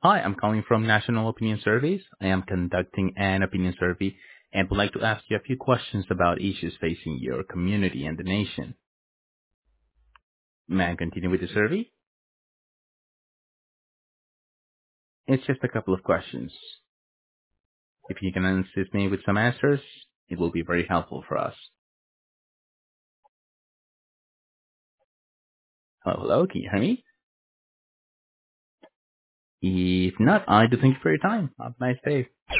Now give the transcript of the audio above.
Hi, I'm calling from National Opinion Surveys. I am conducting an opinion survey and would like to ask you a few questions about issues facing your community and the nation. May I continue with the survey? It's just a couple of questions. If you can assist me with some answers, it will be very helpful for us. Hello, can you hear me? If not, I do thank you for your time. Have a nice day.